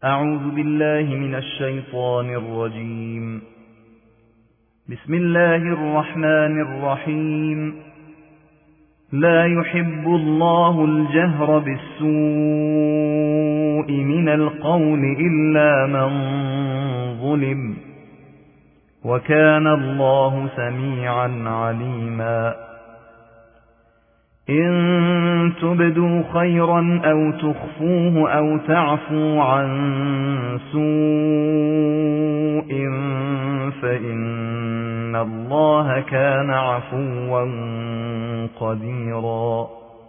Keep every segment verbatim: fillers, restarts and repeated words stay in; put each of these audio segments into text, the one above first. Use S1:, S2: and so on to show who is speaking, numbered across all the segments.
S1: أعوذ بالله من الشيطان الرجيم. بسم الله الرحمن الرحيم. لا يحب الله الجهر بالسوء من القول إلا من ظلم، وكان الله سميعا عليما. إن تبدوا خيرا أو تخفوه أو تعفوا عن سوء فإن الله كان عفوا قديرا.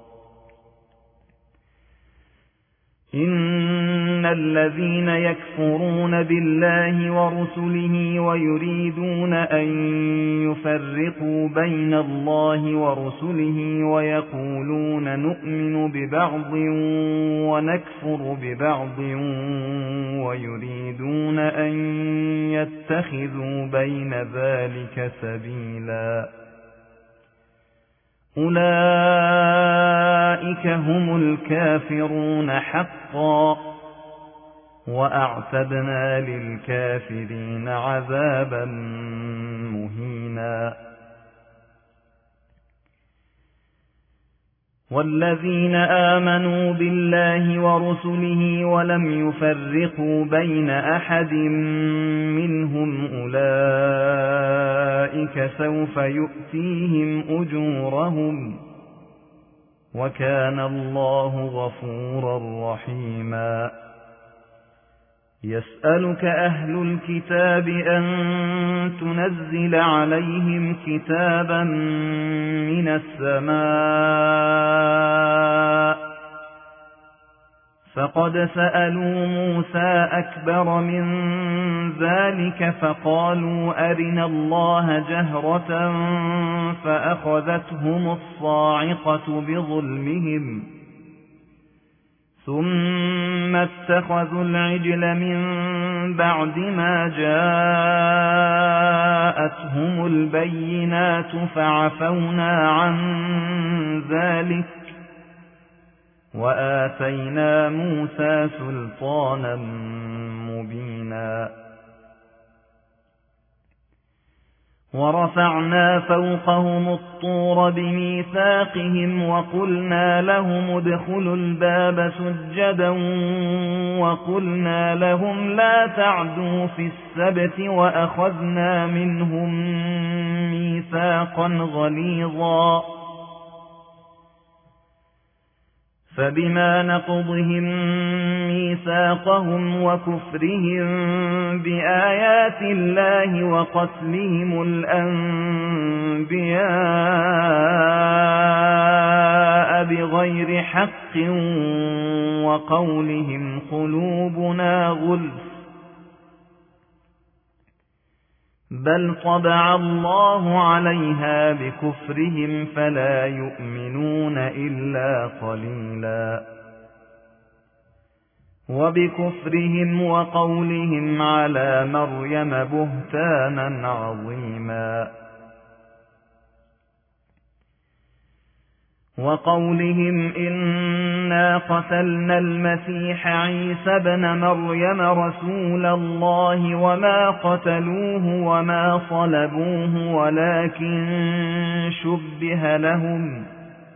S1: إن الذين يكفرون بالله ورسله ويريدون أن يفرقوا بين الله ورسله ويقولون نؤمن ببعض ونكفر ببعض ويريدون أن يتخذوا بين ذلك سبيلا، أولئك هم الكافرون حقا، وأعتدنا للكافرين عذابا مهينا. والذين آمنوا بالله ورسله ولم يفرقوا بين أحد منهم أولئك سوف يؤتيهم أجورهم، وكان الله غفورا رحيما. يسألك أهل الكتاب أن تنزل عليهم كتابا من السماء، فقد سألوا موسى أكبر من ذلك فقالوا أرنا الله جهرة فأخذتهم الصاعقة بظلمهم، ثم اتخذوا العجل من بعد ما جاءتهم البينات فعفونا عن ذلك وآتينا موسى سلطانا مبينا. ورفعنا فوقهم الطور بميثاقهم وقلنا لهم ادخلوا الباب سجدا وقلنا لهم لا تعدوا في السبت وأخذنا منهم ميثاقا غليظا. فبما نقضهم ميثاقهم وكفرهم بآيات الله وقتلهم الأنبياء بغير حق وقولهم قلوبنا غلف، بل طبع الله عليها بكفرهم فلا يؤمنون إلا قليلا. وبكفرهم وقولهم على مريم بهتانا عظيما. وقولهم إنا قتلنا المسيح عيسى ابن مريم رسول الله وما قتلوه وما صلبوه ولكن شبه لهم،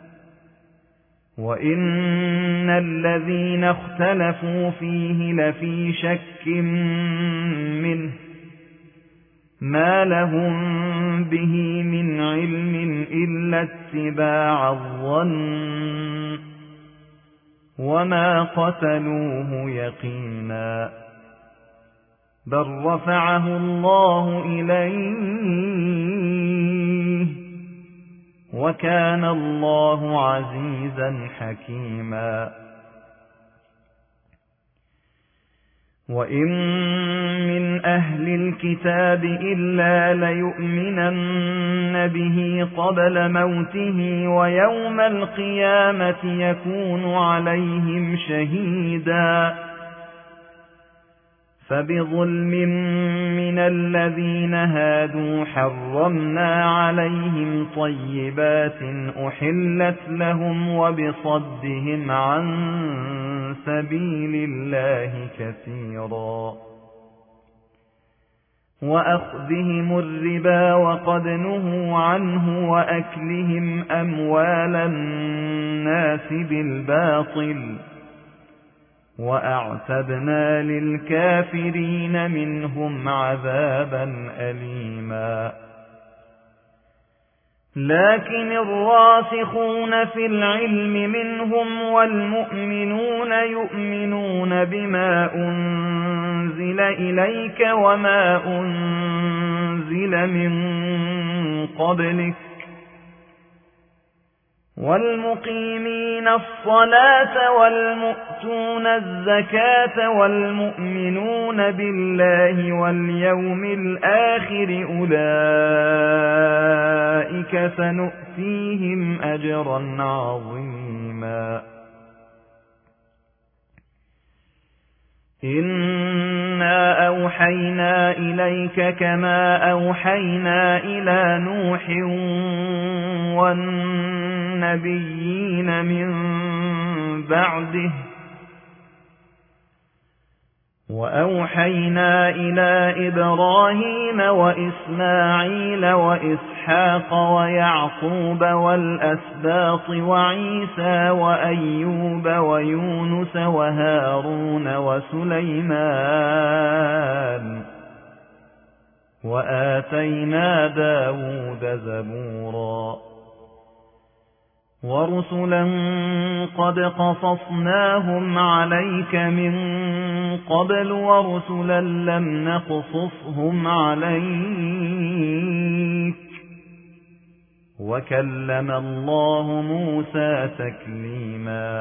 S1: وإن الذين اختلفوا فيه لفي شك منه ما لهم به من علم إلا اتباع الظن وما قتلوه يقينا، بل رفعه الله إليه وكان الله عزيزا حكيما. وإن من أهل الكتاب إلا ليؤمنن به قبل موته ويوم القيامة يكون عليهم شهيدا. فبظلم من الذين هادوا حرمنا عليهم طيبات أحلت لهم وبصدهم عن سبيل الله كثيرا وأخذهم الربا وقد نهوا عنه وأكلهم أموال الناس بالباطل وأعتدنا للكافرين منهم عذابا أليما لكن الراسخون في العلم منهم والمؤمنون يؤمنون بما أنزل إليك وما أنزل من قبلك والمقيمين الصلاة والمؤتون الزكاة والمؤمنون بالله واليوم الآخر أولئك سنؤتيهم أجرا عظيما إنا أوحينا إليك كما أوحينا إلى نوح والنبيين من بعده وأوحينا إلى إبراهيم وإسماعيل وإسحاق ويعقوب والأسباط وعيسى وأيوب ويونس وهارون وسليمان وآتينا داود زبورا ورسلا قد قصصناهم عليك من قبل ورسلا لم نقصصهم عليك وكلم الله موسى تكليما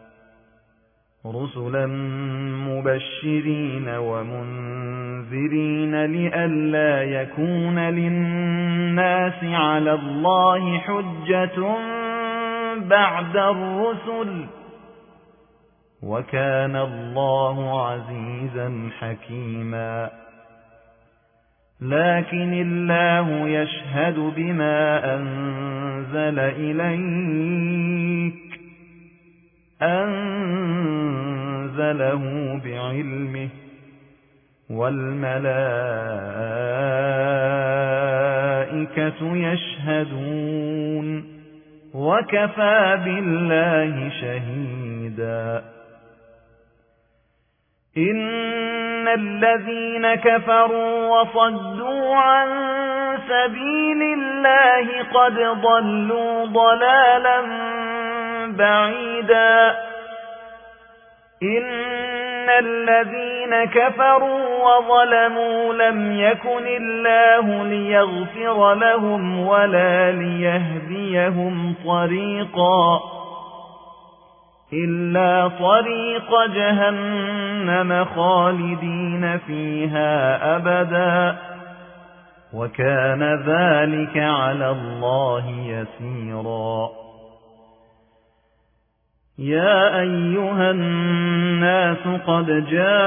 S1: رسلا مبشرين ومنذرين لئلا يكون للناس على الله حجة بعد الرسل وكان الله عزيزا حكيما لكن الله يشهد بما أنزل إليك أنزله بعلمه والملائكة يشهدون وكفى بالله شهيدا إن الذين كفروا وصدوا عن سبيل الله قد ضلوا ضلالا بعيدا إن الذين كفروا وظلموا لم يكن الله ليغفر لهم ولا ليهديهم طريقا إلا طريق جهنم خالدين فيها أبدا وكان ذلك على الله يسيرا يا أيها الناس قد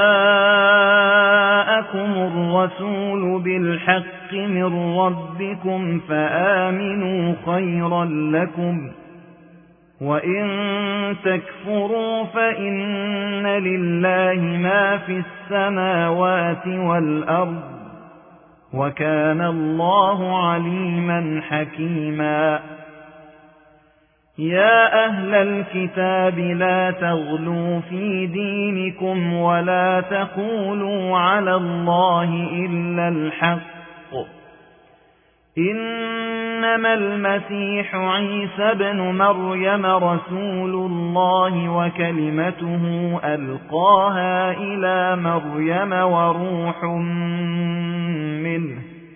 S1: جاءكم الرسول بالحق من ربكم فآمنوا خيرا لكم وإن تكفروا فإن لله ما في السماوات والأرض وكان الله عليما حكيما يا أهل الكتاب لا تغلوا في دينكم ولا تقولوا على الله إلا الحق إنما المسيح عيسى بن مريم رسول الله وكلمته ألقاها إلى مريم وروح منه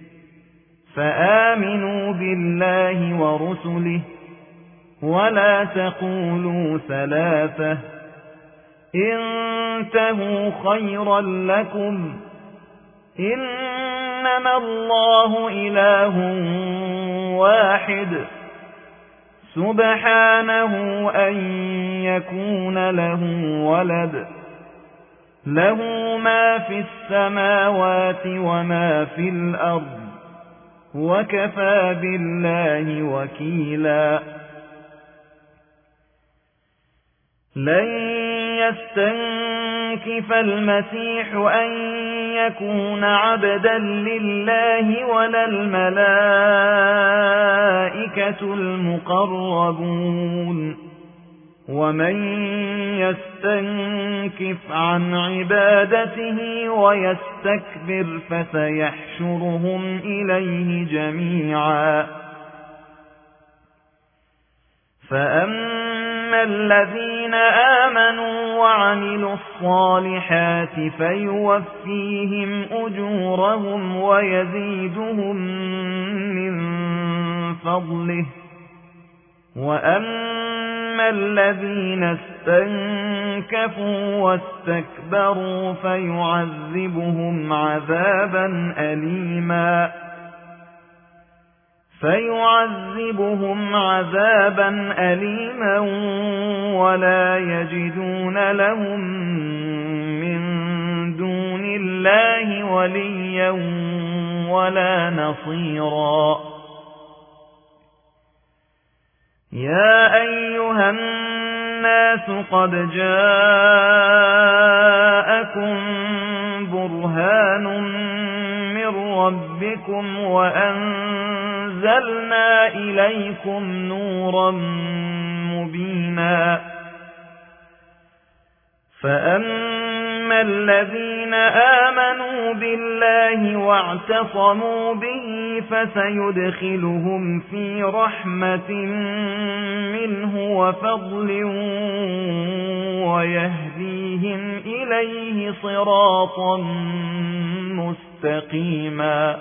S1: فآمنوا بالله ورسله ولا تقولوا ثلاثة انتهوا خيرا لكم إنما الله إله واحد سبحانه أن يكون له ولد له ما في السماوات وما في الأرض وكفى بالله وكيلا لن يستنكف المسيح أن يكون عبدا لله ولا الملائكة المقربون ومن يستنكف عن عبادته ويستكبر فسيحشرهم إليه جميعا فأما الذين آمنوا وعملوا الصالحات فيوفيهم أجورهم ويزيدهم من فضله وأما الذين استنكفوا واستكبروا فيعذبهم عذابا أليما فيعذبهم عذابا أليما ولا يجدون لهم من دون الله وليا ولا نصيرا يا أيها الناس قد جاءكم برهان من ربكم وأنزلنا إليكم نورا مبينا فأما الذين آمنوا بالله واعتصموا به فسيدخلهم في رحمة منه وفضل ويهديهم إليه صراطا مستقيما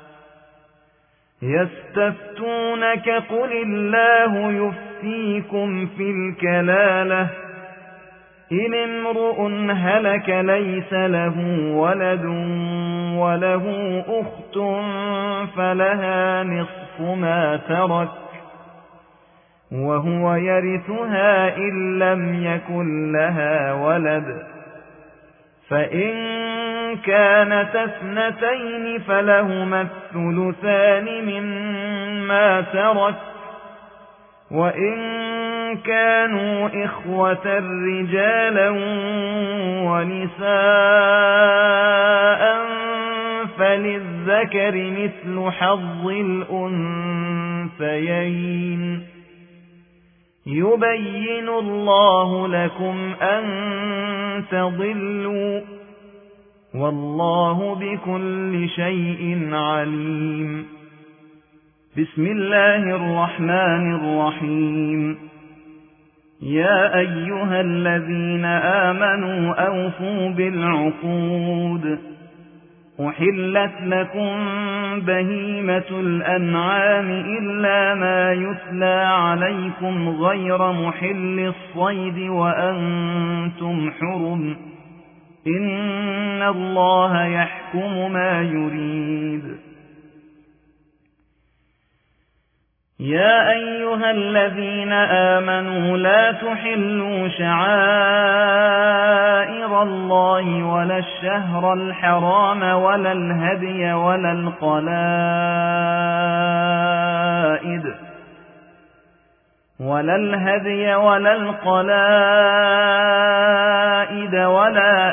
S1: يستفتونك قل الله يفتيكم في الكلالة إن امرؤ هلك ليس له ولد وله أخت فلها نصف ما ترك وهو يرثها إن لم يكن لها ولد فإن كانت اثنتين فلهما الثلثان مما ترك وإن كانوا إخوة رجالا ونساء فللذكر مثل حظ الأنثيين يبين الله لكم أن تضلوا والله بكل شيء عليم بسم الله الرحمن الرحيم يا أيها الذين آمنوا أوفوا بالعقود أحلت لكم بهيمة الأنعام إلا ما يتلى عليكم غير محل الصيد وأنتم حرم إن الله يحكم ما يريد يا أيها الذين آمنوا لا تحلوا شعائر الله ولا الشهر الحرام ولا الهدي ولا القلائد ولا الهدي ولا القلائد ولا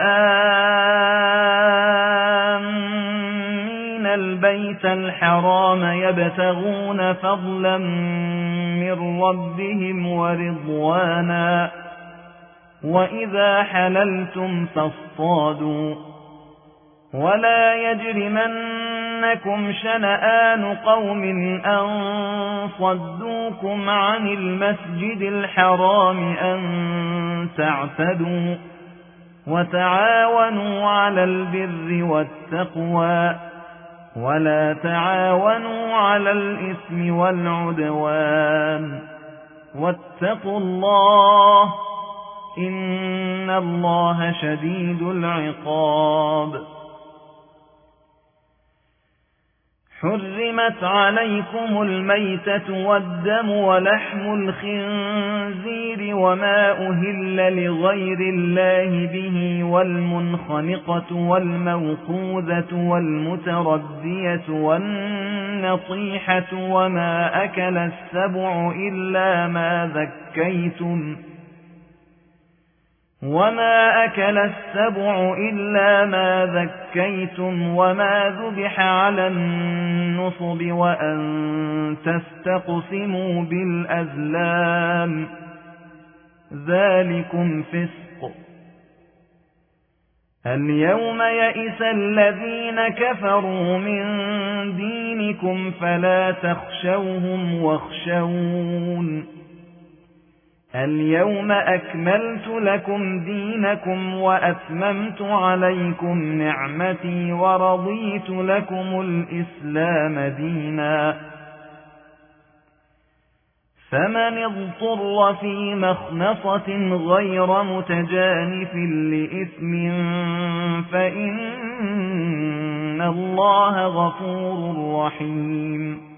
S1: آمين البيت الحرام يبتغون فضلا من ربهم ورضوانا وإذا حللتم فاصطادوا ولا يجرمنكم شنآن قوم أن صدوكم عن المسجد الحرام أن تعتدوا وتعاونوا على البر والتقوى ولا تعاونوا على الإثم والعدوان واتقوا الله إن الله شديد العقاب حرمت عليكم الميتة والدم ولحم الخنزير وما أهل لغير الله به والمنخنقة والموقوذة والمتردية والنطيحة وما أكل السبع إلا ما ذكيتم وما أكل السبع إلا ما ذكيتم وما ذبح على النصب وأن تستقسموا بالأزلام ذلكم فسق. اليوم يئس الذين كفروا من دينكم فلا تخشوهم واخشون اليوم أكملت لكم دينكم وأتممت عليكم نعمتي ورضيت لكم الإسلام دينا. فمن اضطر في مخنصة غير متجانف لإثم فإن الله غفور رحيم.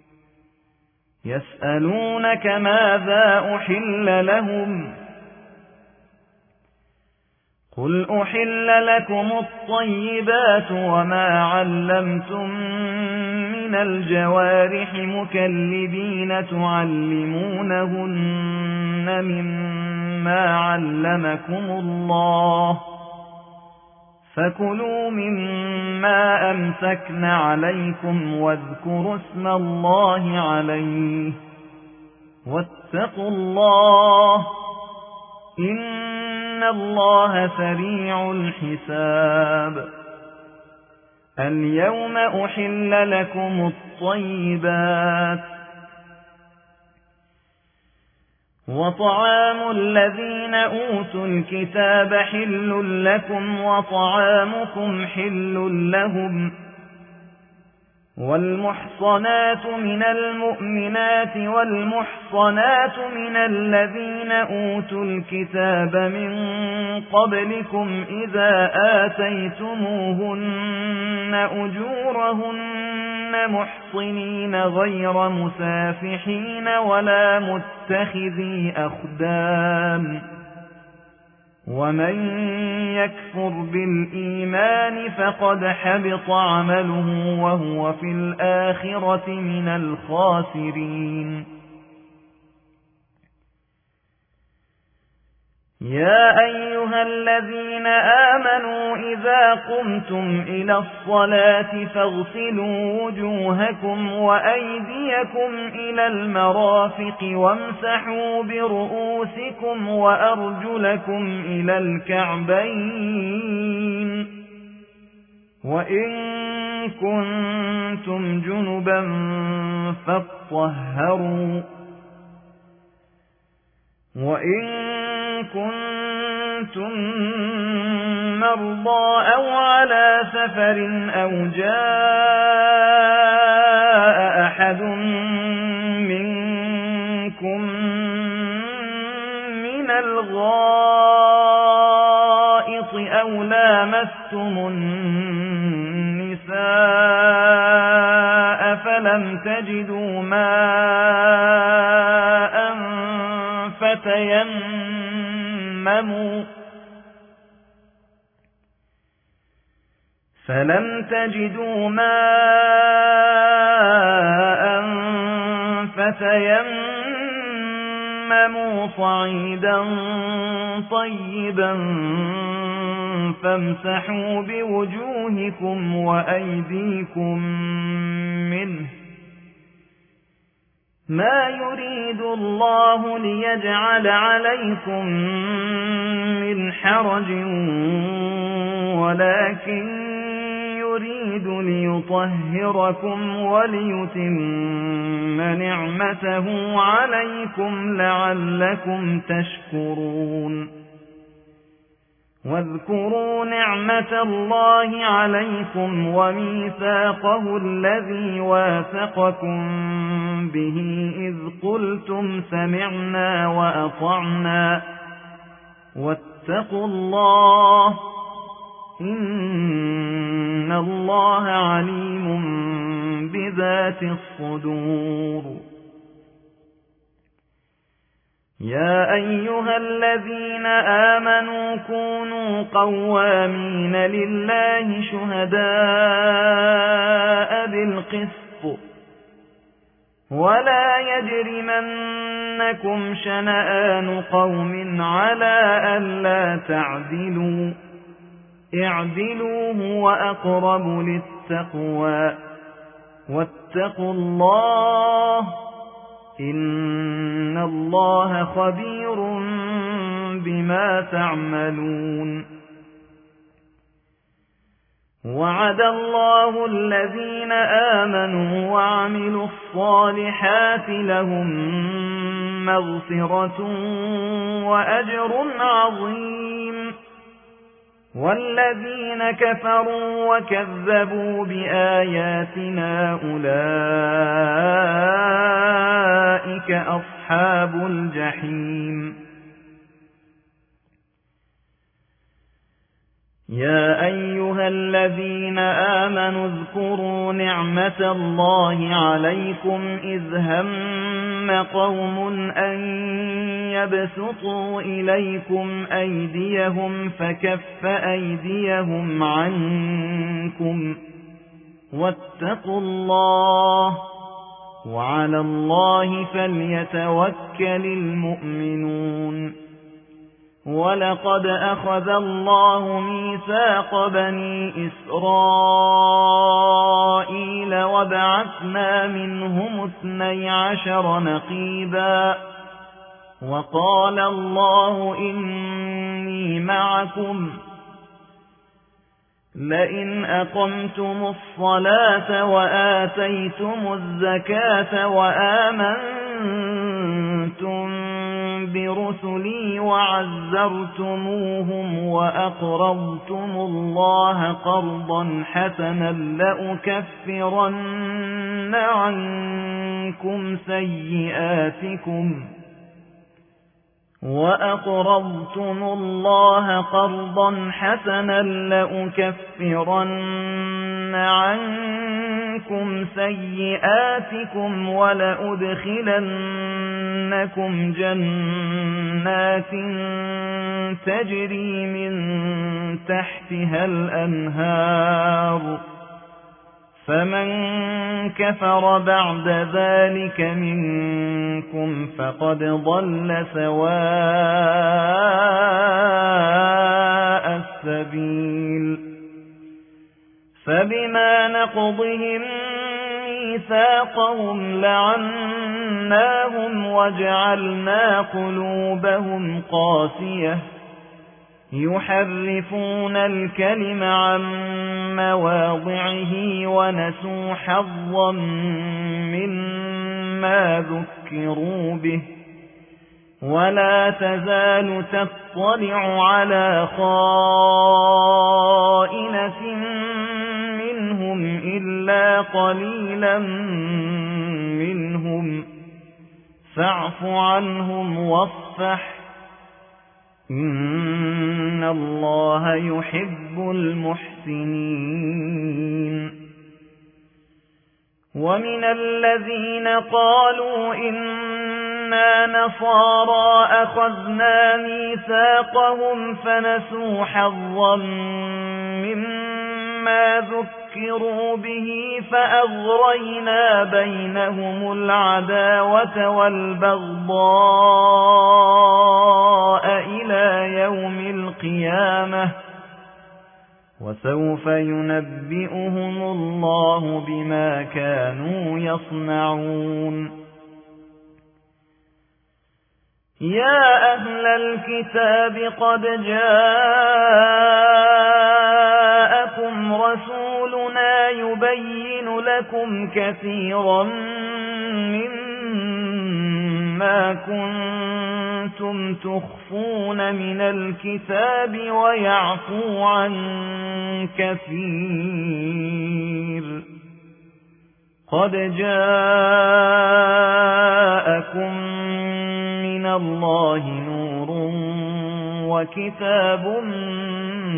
S1: يسألونك ماذا أحل لهم قل أحل لكم الطيبات وما علمتم من الجوارح مكلبين تعلمونهن مما علمكم الله فكلوا مما أمسكن عليكم واذكروا اسم الله عليه واتقوا الله إن الله سريع الحساب. اليوم أحل لكم الطيبات وطعام الذين أوتوا الكتاب حل لكم وطعامكم حل لهم والمحصنات من المؤمنات والمحصنات من الذين أوتوا الكتاب من قبلكم إذا آتيتموهن أجورهن محصنين غير مسافحين ولا متخذي أخدان ومن يكفر بالإيمان فقد حبط عمله وهو في الآخرة من الخاسرين. يا أيها الذين آمنوا إذا قمتم إلى الصلاة فاغسلوا وجوهكم وأيديكم إلى المرافق وامسحوا برؤوسكم وأرجلكم إلى الكعبين وإن كنتم جنبا فاطهروا وإن كنتم مرضى أو على سفر أو جاء أحد منكم من الغائط أو لامستم النساء فلم تجدوا ماء فتيمموا فلم تجدوا ماء فتيمموا صعيدا طيبا فامسحوا بوجوهكم وأيديكم منه ما يريد الله ليجعل عليكم من حرج ولكن يريد ليطهركم وليتم نعمته عليكم لعلكم تشكرون. واذكروا نعمة الله عليكم وميثاقه الذي واثقكم به إذ قلتم سمعنا وأطعنا واتقوا الله إن الله عليم ذات الصدور يا أيها الذين آمنوا كونوا قوامين لله شهداء بالقسط ولا يجرمنكم شنآن قوم على ألا تعدلوا اعدلوا هو أقرب للتقوى واتقوا الله إن الله خبير بما تعملون وعد الله الذين آمنوا وعملوا الصالحات لهم مغفرة وأجر عظيم والذين كفروا وكذبوا بآياتنا أولئك أصحاب الجحيم يا أيها الذين آمنوا اذكروا نعمة الله عليكم إذ هم قوم أن يبسطوا إليكم أيديهم فكف أيديهم عنكم واتقوا الله وعلى الله فليتوكل المؤمنون ولقد أخذ الله ميثاق بني إسرائيل وبعثنا منهم اثني عشر نقيبا وقال الله إني معكم لئن أقمتم الصلاة وآتيتم الزكاة وآمنتم برسلي وعزرتموهم وأقرضتم الله قرضا حسنا لأكفرن عنكم سيئاتكم وأقرضتم الله قرضا حسنا لأكفرن عنكم سيئاتكم ولأدخلنكم جنات تجري من تحتها الأنهار فمن كفر بعد ذلك منكم فقد ضل سواء السبيل فبما نقضهم ميثاقهم لعناهم وجعلنا قلوبهم قاسية يحرفون الكلم عن مواضعه ونسوا حظا مما ذكروا به ولا تزال تطلع على خائنة منهم إلا قليلا منهم فاعف عنهم واصفح إن الله يحب المحسنين ومن الذين قالوا إنا نصارى أخذنا ميثاقهم فنسوا حظا مما ذكروا به فأغرينا بينهم العداوة والبغضاء إلى يوم القيامة وسوف ينبئهم الله بما كانوا يصنعون يا أهل الكتاب قد جاءكم رسولنا يبين لكم كثيرا مما كنتم تخفون من الكتاب ويعفو عن كثير قد جاءكم من الله نور وكتاب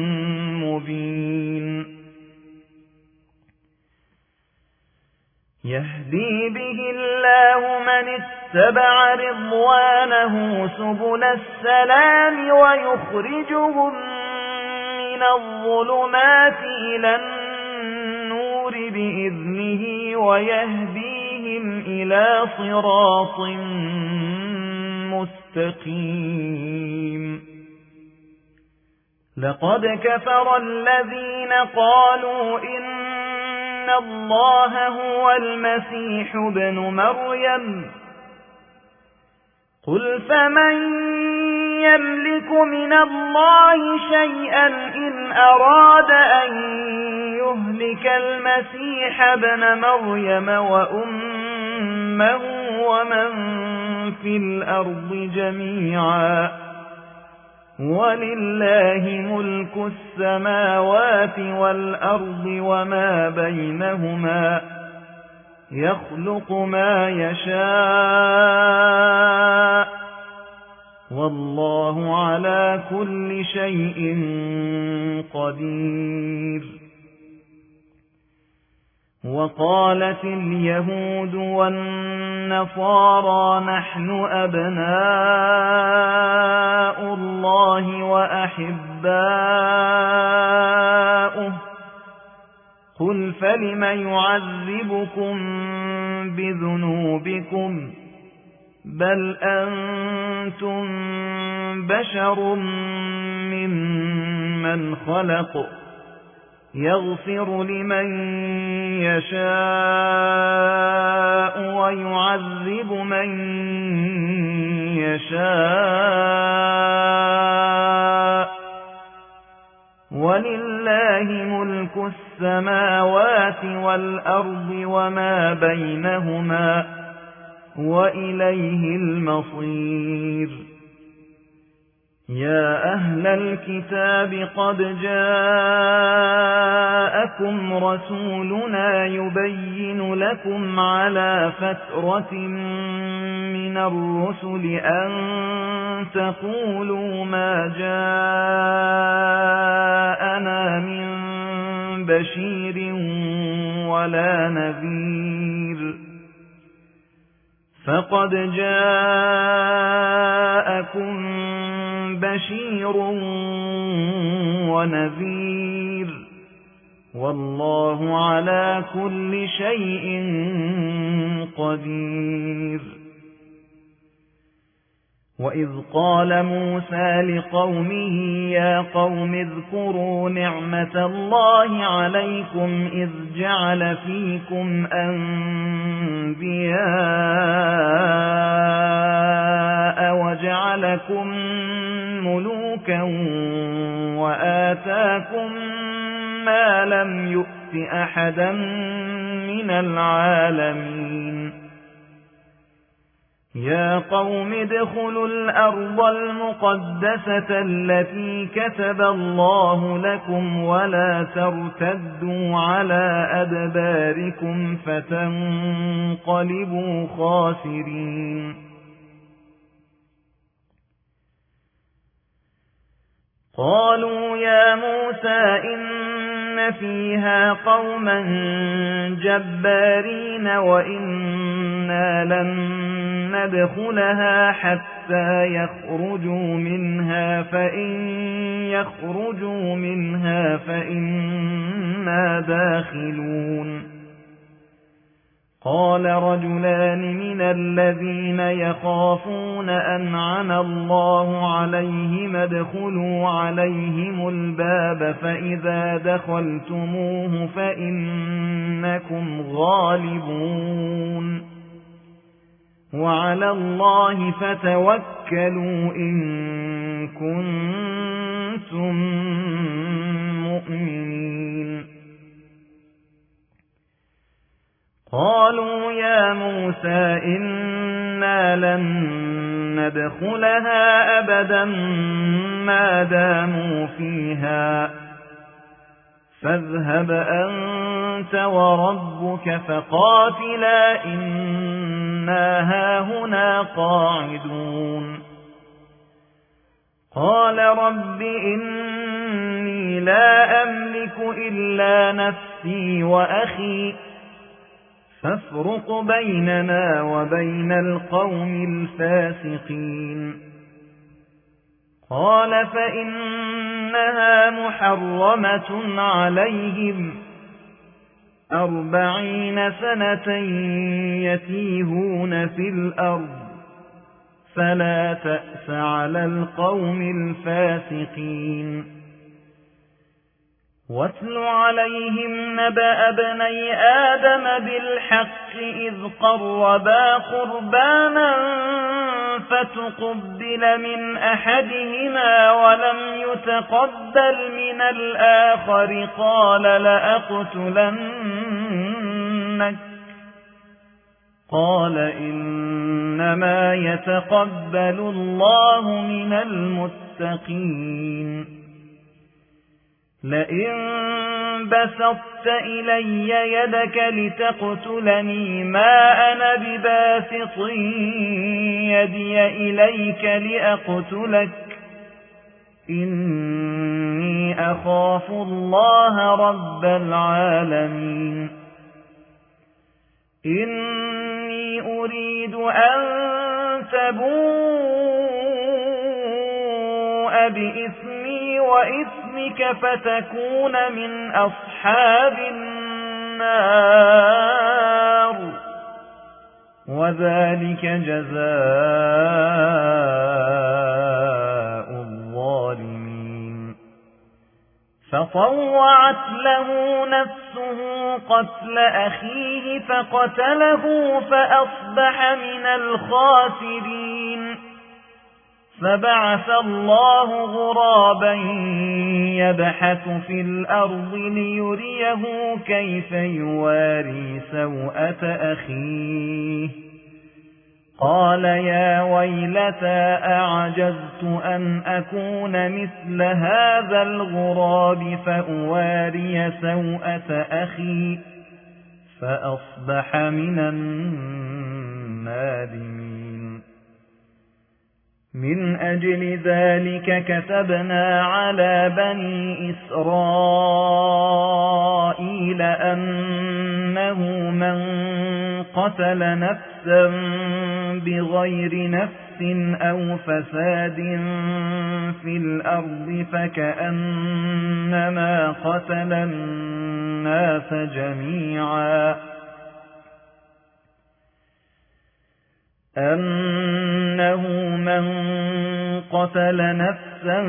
S1: مبين يهدي به الله من اتبع رضوانه سبل السلام ويخرجهم من الظلمات إلى النور بإذنه ويهديهم إلى صراط مستقيم لقد كفر الذين قالوا إن الله هو المسيح ابن مريم قل فمن يملك من الله شيئا إن أراد أن يهلك المسيح ابن مريم وأمه ومن في الأرض جميعا ولله ملك السماوات والأرض وما بينهما يخلق ما يشاء والله على كل شيء قدير وقالت اليهود والنصارى نحن أبناء الله وأحباؤه قل فلم يعذبكم بذنوبكم بل أنتم بشر ممن خلق يغفر لمن يشاء ويعذب من يشاء ولله ملك السماوات والأرض وما بينهما وإليه المصير يا أهل الكتاب قد جاءكم رسولنا يبين لكم على فترة من الرسل أن تقولوا ما جاءنا من بشير ولا نذير فقد جاءكم بشير ونذير والله على كل شيء قدير وإذ قال موسى لقومه يا قوم اذكروا نعمة الله عليكم إذ جعل فيكم أنبياء وجعلكم ملوكا وآتاكم ما لم يؤت أحدا من العالمين يا قوم ادخلوا الأرض المقدسة التي كتب الله لكم ولا ترتدوا على أدباركم فتنقلبوا خاسرين قالوا يا موسى إن فيها قوما جبارين وإنا لن ندخلها حتى يخرجوا منها فإن يخرجوا منها فإنا داخلون قال رجلان من الذين يخافون أنعم الله عليهم ادخلوا عليهم الباب فإذا دخلتموه فإنكم غالبون وعلى الله فتوكلوا إن كنتم مؤمنين قالوا يا موسى إنا لن ندخلها أبدا ما داموا فيها فاذهب أنت وربك فقاتلا إنا هاهنا قاعدون قال رب إني لا أملك إلا نفسي وأخي فافرق بيننا وبين القوم الفاسقين قال فإنها محرمة عليهم أربعين سنة يتيهون في الأرض فلا تأس على القوم الفاسقين واتل عليهم نبأ ابني آدم بالحق إذ قربا قربانا فتقبل من أحدهما ولم يتقبل من الآخر قال لأقتلنك قال إنما يتقبل الله من المتقين لئن بسطت إلي يدك لتقتلني ما أنا بباسط يدي إليك لأقتلك إني أخاف الله رب العالمين إني أريد أن تبوء بإثمي وإثمك فتكون من أصحاب النار وذلك جزاء الظالمين فطوعت له نفسه قتل أخيه فقتله فأصبح من الخاسرين فبعث الله غرابا يبحث في الأرض ليريه كيف يواري سوءة أخيه قال يا ويلتى أعجزت أن أكون مثل هذا الغراب فأواري سوءة أخي فأصبح من النادمين من أجل ذلك كتبنا على بني إسرائيل أنه من قتل نفسا بغير نفس أو فساد في الأرض فكأنما قتل الناس جميعا أنه من قتل نفسا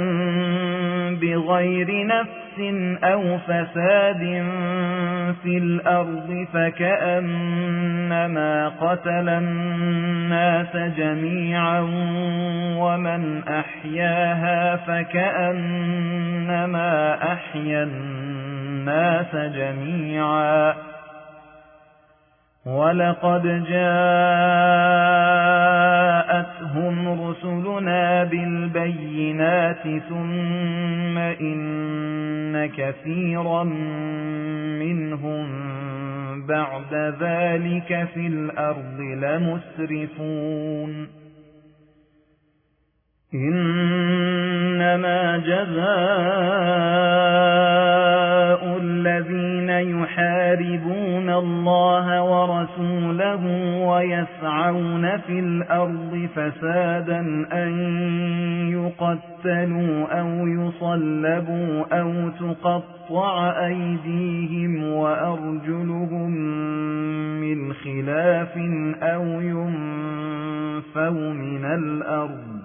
S1: بغير نفس أو فساد في الأرض فكأنما قتل الناس جميعا ومن أحياها فكأنما أحيا الناس جميعا ولقد جاءتهم رسلنا بالبينات ثم إن كثيرا منهم بعد ذلك في الأرض لمسرفون إنما جزاء الذين يحاربون الله ورسوله ويسعون في الأرض فسادا أن يقتلوا أو يصلبوا أو تقطع أيديهم وأرجلهم من خلاف أو ينفوا من الأرض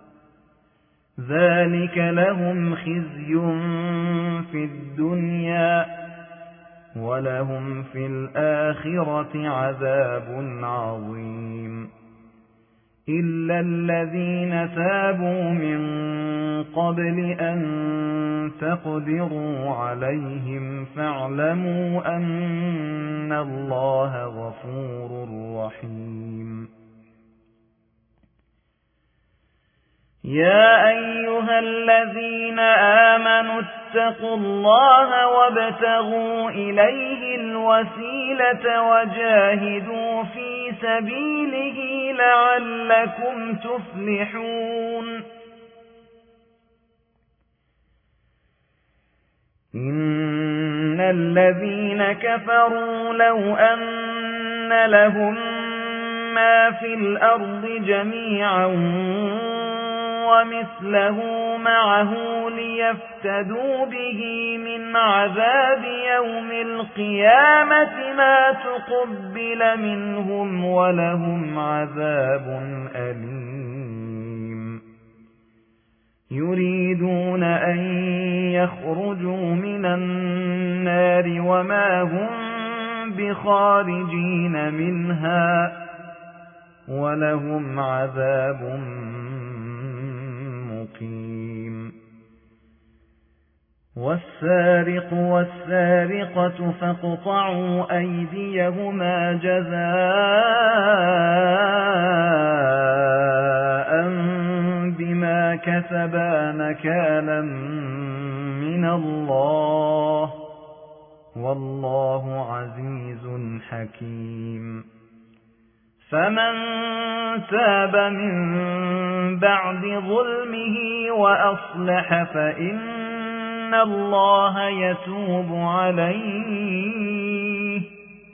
S1: ذلك لهم خزي في الدنيا ولهم في الآخرة عذاب عظيم إلا الذين تابوا من قبل أن تقدروا عليهم فاعلموا أن الله غفور رحيم يا أيها الذين آمنوا اتقوا الله وابتغوا إليه الوسيلة وجاهدوا في سبيله لعلكم تفلحون إن الذين كفروا لو أن أن لهم ما في الأرض جميعا ومثله معه ليفتدوا به من عذاب يوم القيامة ما تقبل منهم ولهم عذاب أليم يريدون أن يخرجوا من النار وما هم بخارجين منها ولهم عذاب مقيم والسارق والسارقة فاقطعوا أيديهما جزاء بما كسبا نكالا من الله والله عزيز حكيم فمن تاب من بعد ظلمه وأصلح فإن الله يتوب عليه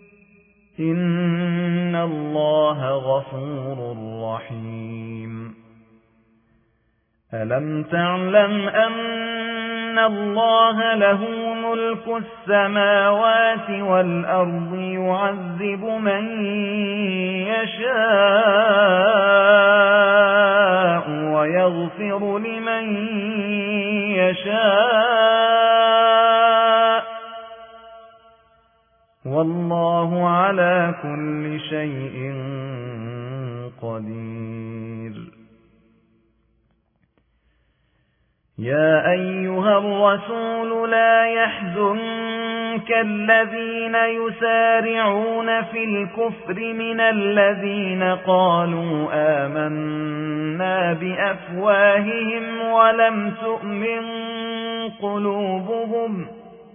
S1: إن الله غفور رحيم ألم تعلم أن الله له ملك السماوات والأرض يعذب من يشاء ويغفر لمن يشاء والله على كل شيء قدير يا أيها الرسول لا يحزنك الذين يسارعون في الكفر من الذين قالوا آمنا بأفواههم ولم تؤمن قلوبهم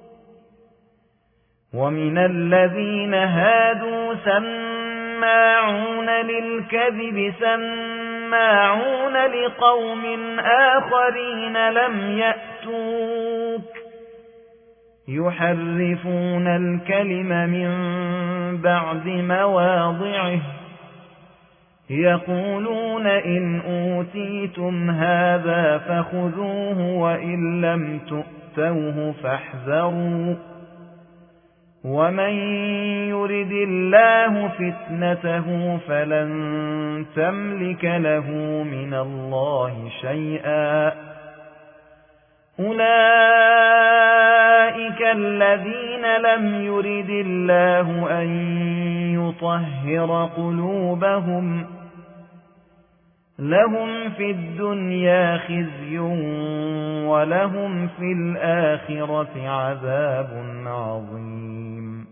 S1: ومن الذين هادوا سماعون للكذب سماعون لقوم آخرين لم يأتوك يحرفون الكلم من بعد مواضعه يقولون إن أوتيتم هذا فخذوه وإن لم تؤتوه فاحذروا ومن يرد الله فتنته فلن تملك له من الله شيئا أولئك الذين لم يرد الله أن يطهر قلوبهم لهم في الدنيا خزي ولهم في الآخرة عذاب عظيم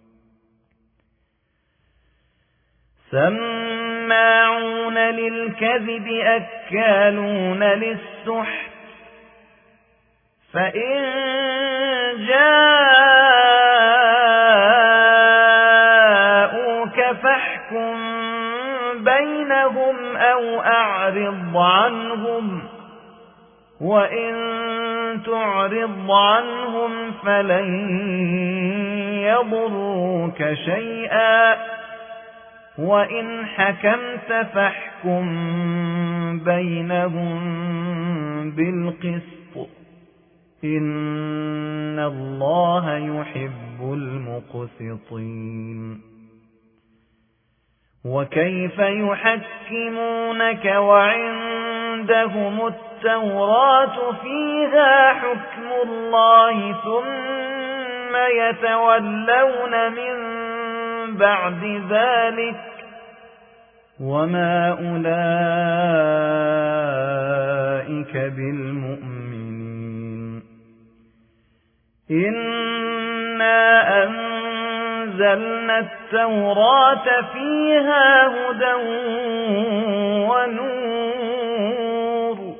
S1: سماعون للكذب أكالون للسحت فإن جاءوك فاحكم بينهم أو أعرض عنهم وإن تعرض عنهم فلن يضروك شيئا وإن حكمت فاحكم بينهم بالقسط إن الله يحب المقسطين وكيف يحكمونك وعندهم التوراة فيها حكم الله ثم يتولون من بعد ذلك وما أولئك بالمؤمنين إنا أنزلنا التوراة فيها هدى ونور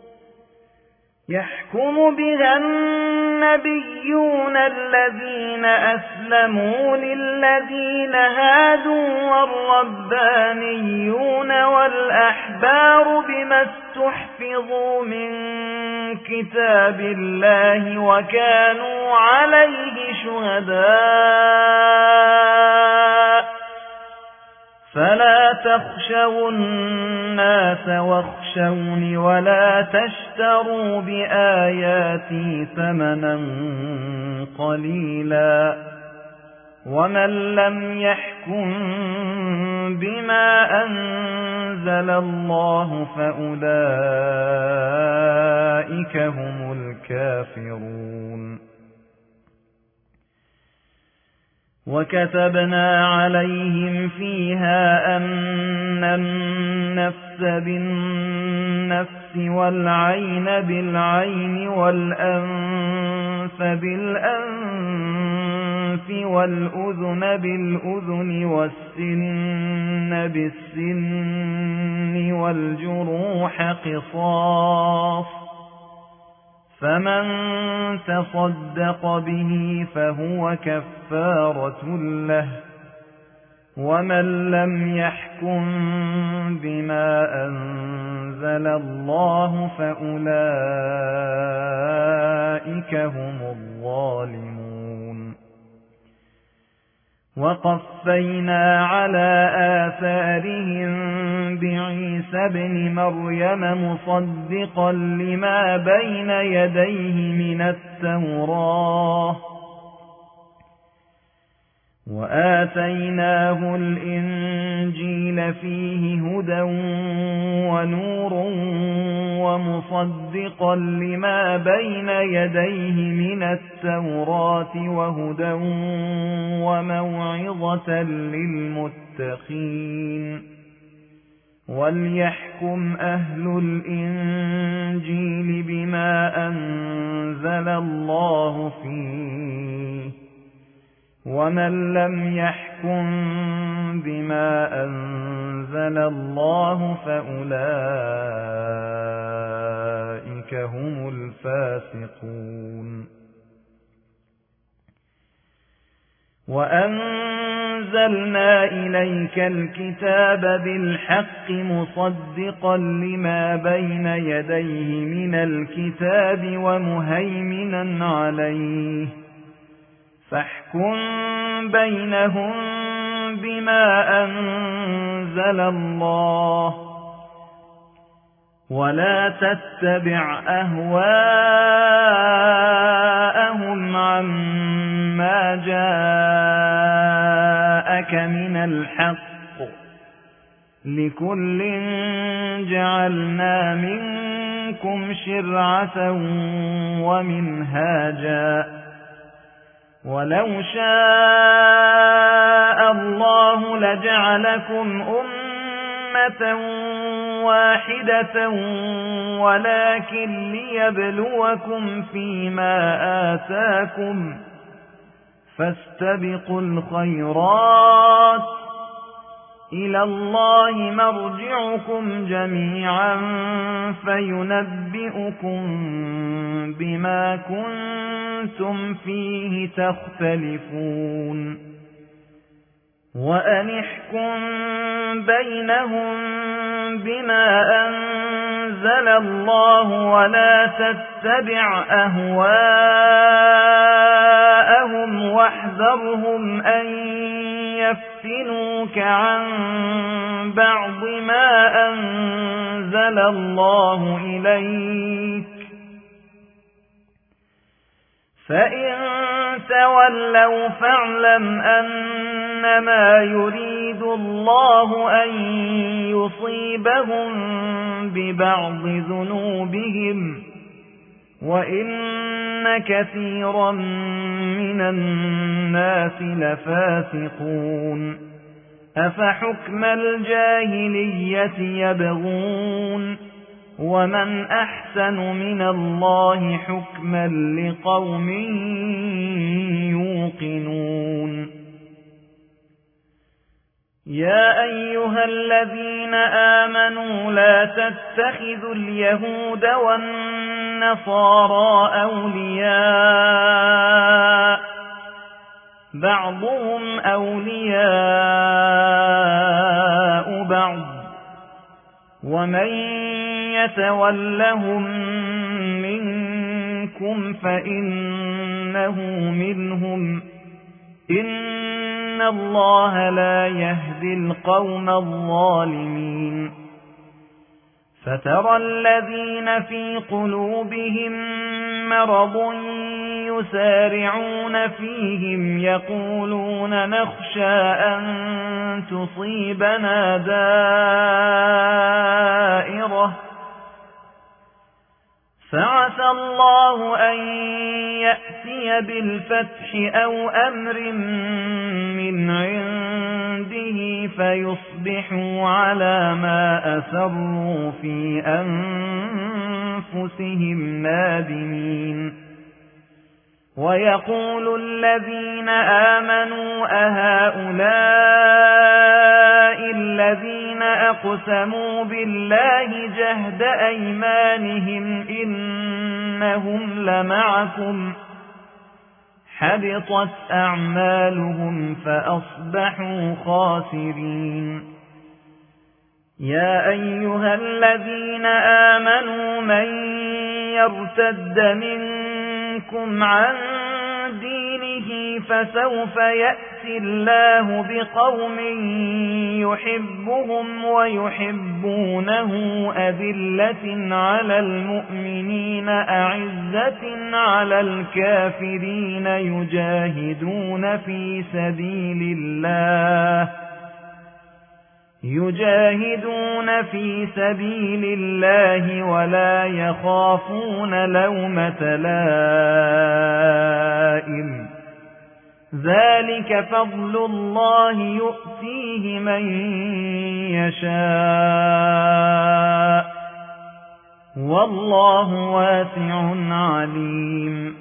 S1: يحكم بها النبيون الذين أسلموا للذين هادوا والربانيون والأحبار بما استحفظوا من كتاب الله وكانوا عليه شهداء تخشوا الناس واخشوني ولا تشتروا بآياتي ثمنا قليلا ومن لم يحكم بما أنزل الله فأولئك هم الكافرون وكتبنا عليهم فيها أن النفس بالنفس والعين بالعين والأنف بالأنف والأذن بالأذن والسن بالسن والجروح قصاص فمن تصدق به فهو كفارة له ومن لم يحكم بما أنزل الله فأولئك هم الظالمون وقفينا على آثارهم بعيسى ابن مريم مصدقا لما بين يديه من التوراة وآتيناه الإنجيل فيه هدى ونور ومصدقا لما بين يديه من التوراة وهدى وموعظة للمتقين وليحكم أهل الإنجيل بما أنزل الله فيه ومن لم يحكم بما أنزل الله فأولئك هم الفاسقون وأنزلنا إليك الكتاب بالحق مصدقا لما بين يديه من الكتاب ومهيمنا عليه فاحكم بينهم بما أنزل الله ولا تتبع أهواءهم عما جاءك من الحق لكل جعلنا منكم شرعة ومنهاجا ولو شاء الله لجعلكم أمة واحدة ولكن ليبلوكم فيما آتاكم فاستبقوا الخيرات إلى الله مرجعكم جميعا فينبئكم بما كنتم فيه تختلفون وأن احكم بينهم بما أنزل الله ولا تتبع أهواءهم واحذرهم أن يفتنوك عن بعض ما أنزل الله إليك فإن تولوا فاعلم أنما يريد الله أن يصيبهم ببعض ذنوبهم وإن كثيرا من الناس لفاسقون أفحكم الجاهلية يبغون ومن أحسن من الله حكما لقوم يوقنون يا أيها الذين آمنوا لا تتخذوا اليهود والنصارى أولياء بعضهم أولياء بعض ومن يتولهم منكم فإنه منهم إن إن الله لا يهدي القوم الظالمين فترى الذين في قلوبهم مرض يسارعون فيهم يقولون نخشى أن تصيبنا دائرة فعسى الله أن يأتي بالفتح أو أمر من عنده فيصبحوا على ما أسروا في أنفسهم نادمين ويقول الذين آمنوا أهؤلاء الذين أقسموا بالله جهد أيمانهم إنهم لمعكم حبطت أعمالهم فأصبحوا خاسرين يا أيها الذين آمنوا من يرتد منكم عن دينه فسوف يأتي الله بقوم يحبهم ويحبونه أذلة على المؤمنين أعزة على الكافرين يجاهدون في سبيل الله يجاهدون في سبيل الله ولا يخافون لومة لائم ذلك فضل الله يؤتيه من يشاء والله واسع عليم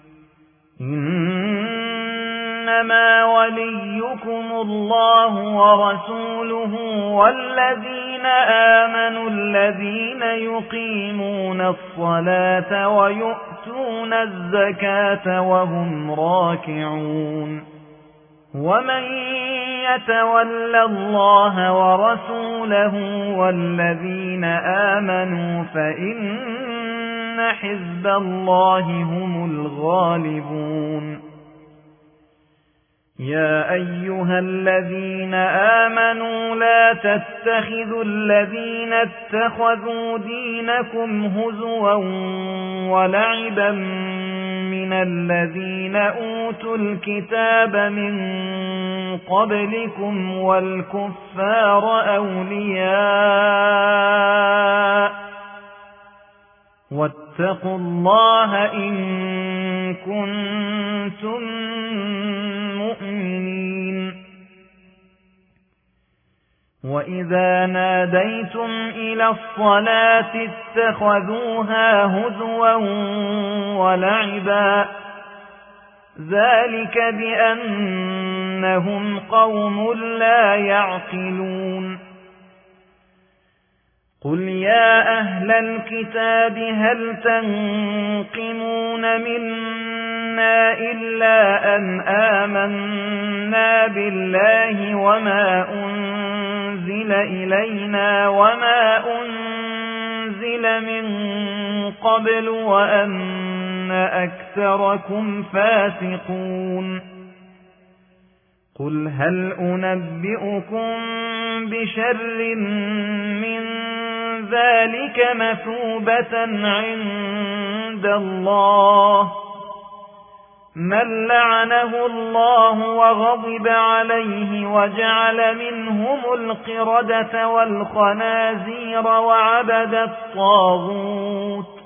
S1: إنما وليكم الله ورسوله والذين آمنوا الذين يقيمون الصلاة ويؤتون الزكاة وهم راكعون ومن يتول الله ورسوله والذين آمنوا فإن حزب الله هم الغالبون يا أيها الذين آمنوا لا تتخذوا الذين اتخذوا دينكم هزوا ولعبا من الذين أوتوا الكتاب من قبلكم والكفار أولياء واتقوا الله إن كنتم مؤمنين وإذا ناديتم إلى الصلاة اتخذوها هزوا ولعبا ذلك بأنهم قوم لا يعقلون قل يا أهل الكتاب هل تنقمون منا إلا أن آمنا بالله وما أنزل إلينا وما أنزل من قبل وأن أكثركم فاسقون قل هل أنبئكم بشر من ذلك مثوبة عند الله من لعنه الله وغضب عليه وجعل منهم القردة والخنازير وعبد الطاغوت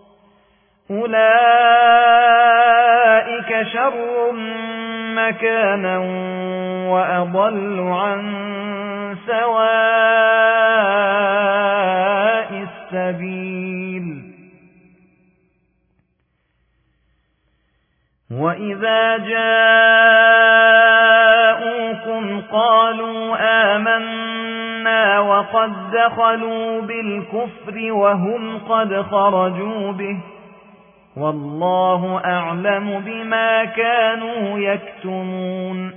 S1: أولئك شر مكانا وأضل عن سواء السبيل وإذا جاءوكم قالوا آمنا وقد دخلوا بالكفر وهم قد خرجوا به والله أعلم بما كانوا يكتمون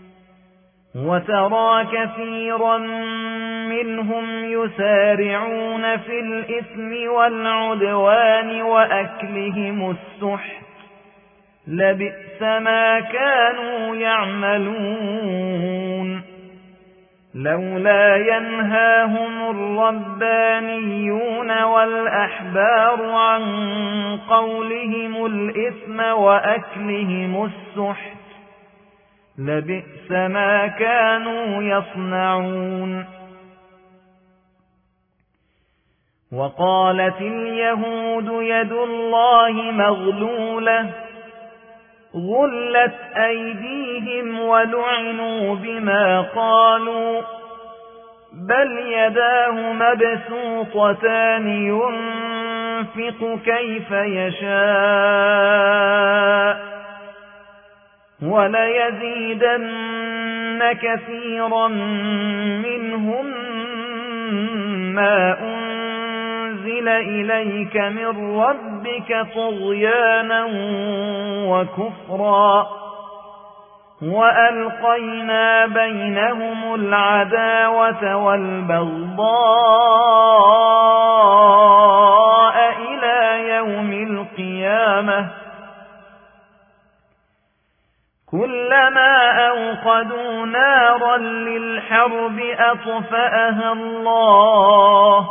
S1: وترى كثيرا منهم يسارعون في الإثم والعدوان وأكلهم السحت لبئس ما كانوا يعملون لولا ينهاهم الربانيون والأحبار عن قولهم الإثم وأكلهم السحت لبئس ما كانوا يصنعون وقالت اليهود يد الله مغلولة غلت أيديهم ولعنوا بما قالوا بل يداه مبسوطتان ينفق كيف يشاء وليزيدن كثيرا منهم ما أنزل إليك من ربك طغيانا وكفرا وألقينا بينهم العداوة والبغضاء إلى يوم القيامة كلما أوقدوا نارا للحرب أطفأها الله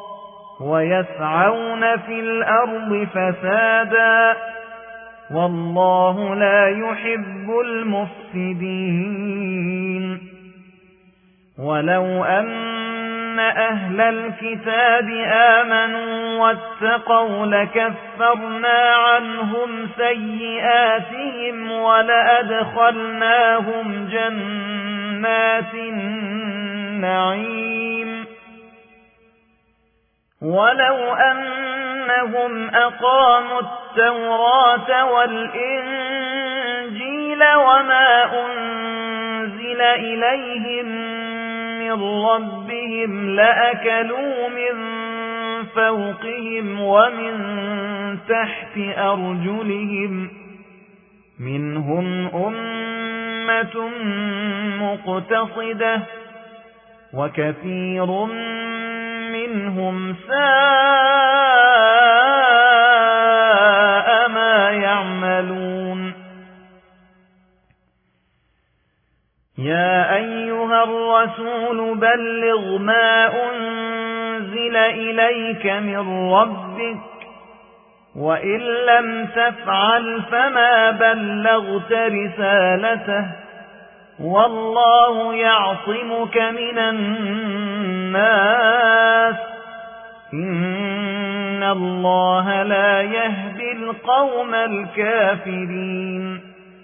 S1: ويسعون في الأرض فسادا والله لا يحب المفسدين ولو أن أهل الكتاب آمنوا واتقوا لكفرنا عنهم سيئاتهم ولأدخلناهم جنات النعيم ولو أنهم أقاموا التوراة والإنجيل وما أنزل إليهم من ربهم لأكلوا من فوقهم ومن تحت أرجلهم منهم أمة مقتصدة وكثير منهم ساء ما يعملون يا أيها الرسول بلغ ما أنزل إليك من ربك وإن لم تفعل فما بلغت رسالته والله يعصمك من الناس إن الله لا يهدي القوم الكافرين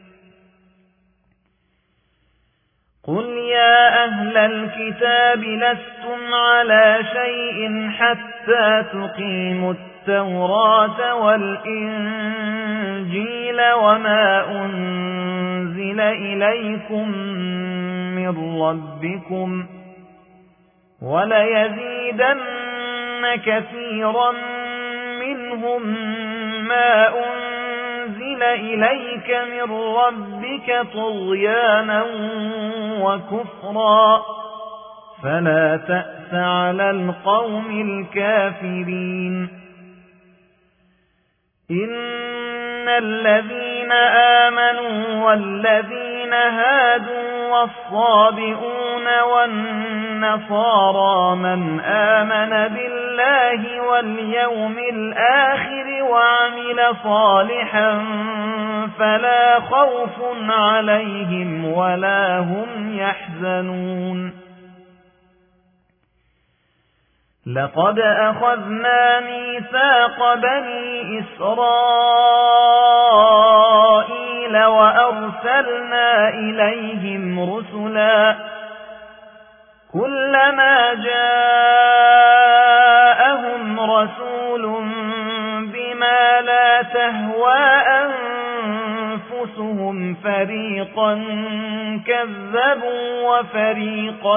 S1: قل يا أهل الكتاب لستم على شيء حتى تقيموا التوراة والإنجيل وما أنزل إليكم من ربكم وليزيدن كثيرا منهم ما أنزل إليك من ربك طغيانا وكفرا فلا تأس على القوم الكافرين إن الذين آمنوا والذين هادوا والصابئون والنصارى من آمن بالله واليوم الآخر وعمل صالحا فلا خوف عليهم ولا هم يحزنون لقد أخذنا ميثاق بني إسرائيل وأرسلنا إليهم رسلا كلما جاءهم رسول بما لا تهوى أنفسهم فريقا كذبوا وفريقا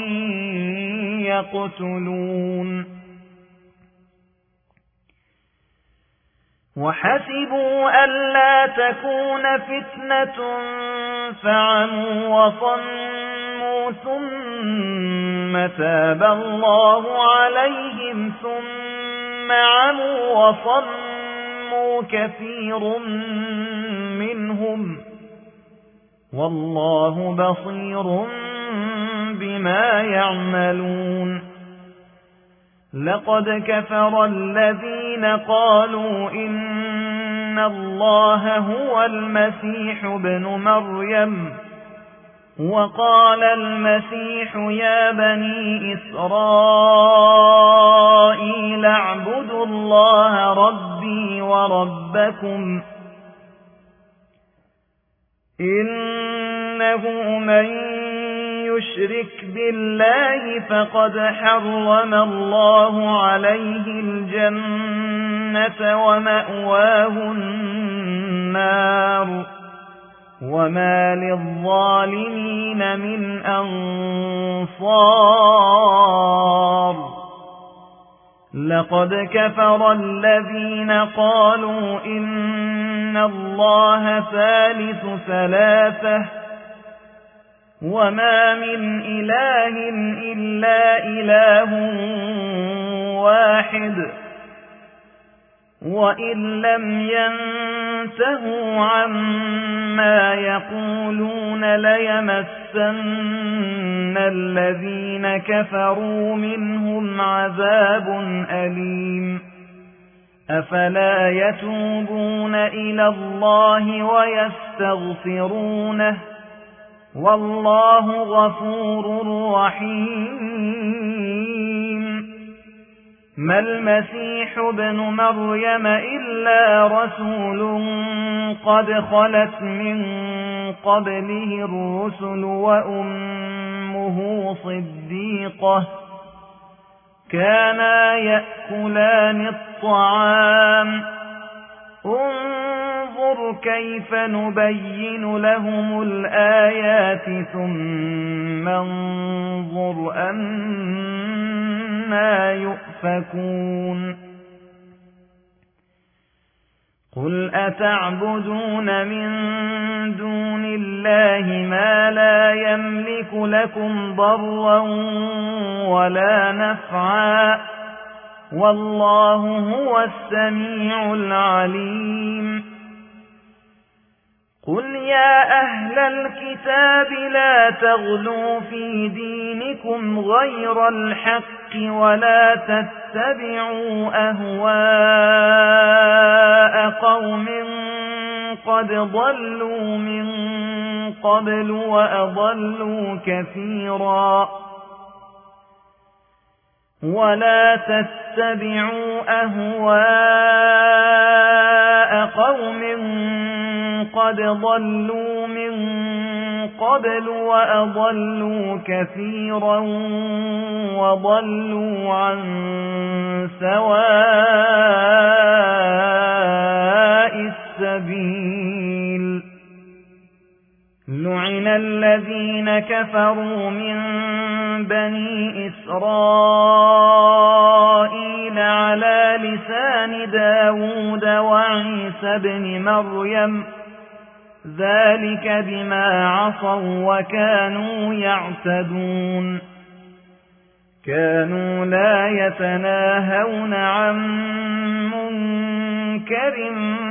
S1: يقتلون وحسبوا ألا تكون فتنة فعموا وصموا ثم تاب الله عليهم ثم عموا وصموا كثير منهم والله بصير بما يعملون لقد كفر الذين قالوا إن الله هو المسيح ابن مريم وقال المسيح يا بني إسرائيل اعبدوا الله ربي وربكم إنه من يشرك بالله فقد حرم الله عليه الجنة ومأواه النار وما للظالمين من أنصار لقد كفر الذين قالوا إن الله ثالث ثلاثة وما من إله إلا إله واحد وإن لم ينتهوا عما يقولون ليمسن الذين كفروا منهم عذاب أليم أفلا يتوبون إلى الله ويستغفرونه والله غفور رحيم ما المسيح ابن مريم إلا رسول قد خلت من قبله الرسل وأمه صديقة كانا يأكلان الطعام انظر كيف نبين لهم الآيات ثم انظر أنا يؤفكون قل أتعبدون من دون الله ما لا يملك لكم ضرا ولا نفعا والله هو السميع العليم قل يا أهل الكتاب لا تغلوا في دينكم غير الحق ولا تتبعوا أهواء قوم قد ضلوا من قبل وأضلوا كثيرا ولا تتبعوا أهواء قوم قد ضلوا من قبل وأضلوا كثيرا وضلوا عن سواء السبيل لعن الذين كفروا من بني إسرائيل على لسان داود وعيسى بن مريم ذلك بما عصوا وكانوا يعتدون كانوا لا يتناهون عن منكر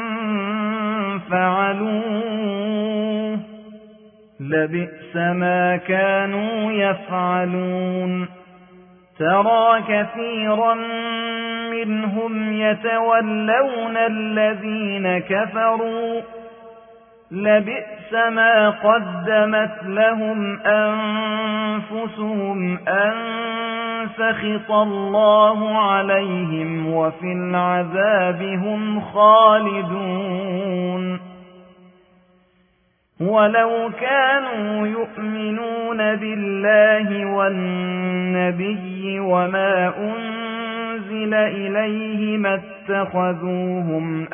S1: فعلوه لبئس ما كانوا يفعلون ترى كثيرا منهم يتولون الذين كفروا لبئس ما قدمت لهم أنفسهم أن سخط الله عليهم وفي العذاب هم خالدون ولو كانوا يؤمنون بالله والنبي وما أنزل إليه ما اتخذوهم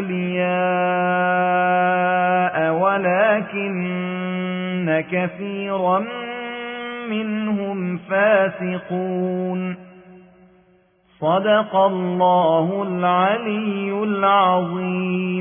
S1: أولياء ولكن كثيرا منهم فاسقون صدق الله العلي العظيم.